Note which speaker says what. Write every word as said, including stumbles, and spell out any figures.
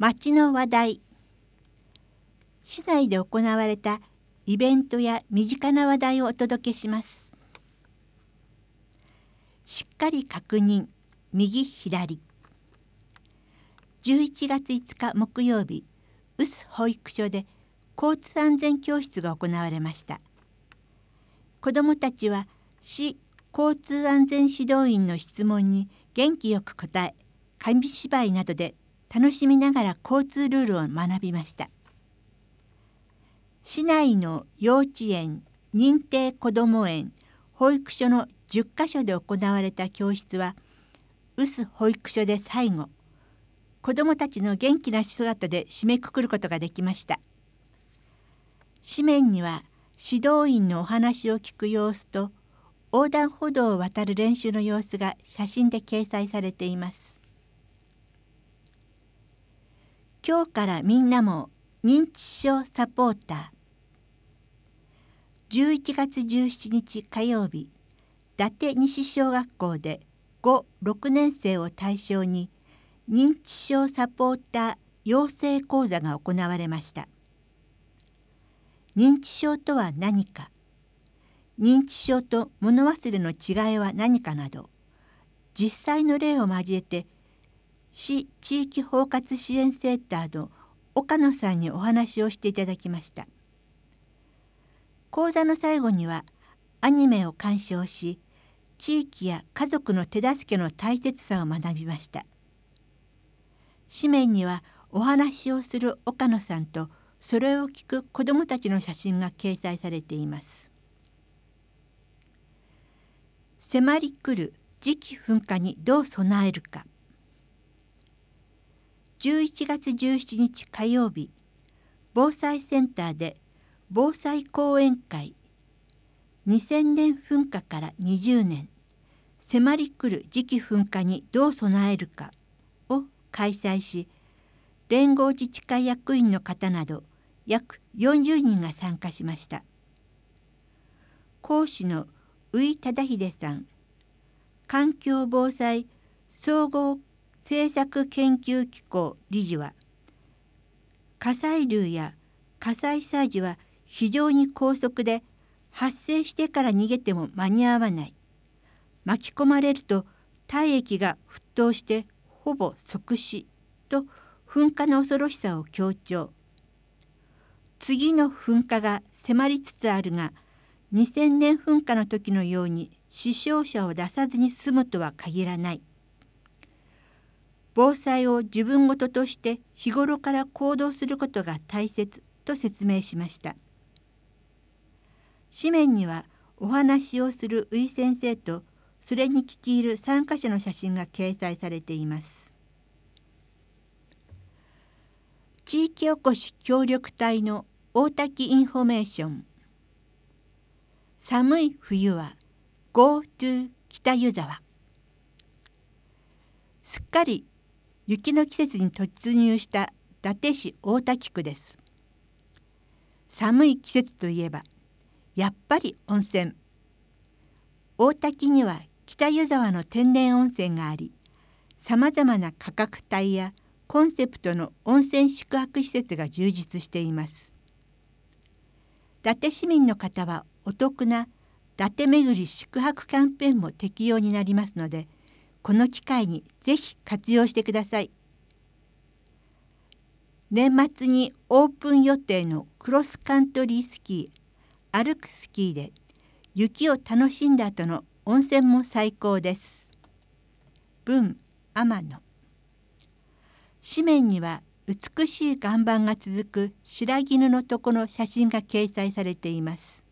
Speaker 1: 町の話題。市内で行われたイベントや身近な話題をお届けします。しっかり確認、右左。じゅういちがついつか木曜日、臼保育所で交通安全教室が行われました。子どもたちは市交通安全指導員の質問に元気よく答え、紙芝居などで楽しみながら交通ルールを学びました。市内の幼稚園、認定こども園、保育所のじゅっかしょで行われた教室は、臼保育所で最後、子どもたちの元気な姿で締めくくることができました。紙面には指導員のお話を聞く様子と、横断歩道を渡る練習の様子が写真で掲載されています。今日からみんなも認知症サポーター。じゅういちがつじゅうしちにち火曜日、伊達西小学校でご、ろくねんせいを対象に認知症サポーター養成講座が行われました。認知症とは何か、認知症と物忘れの違いは何かなど、実際の例を交えて市地域包括支援センターの岡野さんにお話をしていただきました。講座の最後にはアニメを鑑賞し、地域や家族の手助けの大切さを学びました。紙面にはお話をする岡野さんとそれを聞く子どもたちの写真が掲載されています。迫り来る次期噴火にどう備えるか。じゅういちがつじゅうしちにち火曜日、防災センターで防災講演会にせんねん噴火からにじゅうねん、迫り来る次期噴火にどう備えるかを開催し、連合自治会役員の方など約よんじゅうにんが参加しました。講師の宇井忠秀さん、環境防災総合政策研究機構理事は、火砕流や火災サージは非常に高速で発生してから逃げても間に合わない。巻き込まれると体液が沸騰してほぼ即死と噴火の恐ろしさを強調。次の噴火が迫りつつあるが、にせんねん噴火の時のように死傷者を出さずに済むとは限らない。防災を自分ごととして日頃から行動することが大切と説明しました。紙面にはお話をする宇井先生とそれに聞き入る参加者の写真が掲載されています。地域おこし協力隊の大滝インフォメーション。寒い冬は ゴートゥー 北湯沢。すっかり雪の季節に突入した伊達市大滝区です。寒い季節といえばやっぱり温泉。大滝には北湯沢の天然温泉があり、さまざまな価格帯やコンセプトの温泉宿泊施設が充実しています。伊達市民の方はお得な伊達巡り宿泊キャンペーンも適用になりますので、この機会にぜひ活用してください。年末にオープン予定のクロスカントリースキー、歩くスキーで雪を楽しんだ後の温泉も最高です。文天野。紙面には美しい岩盤が続く白絹の床の写真が掲載されています。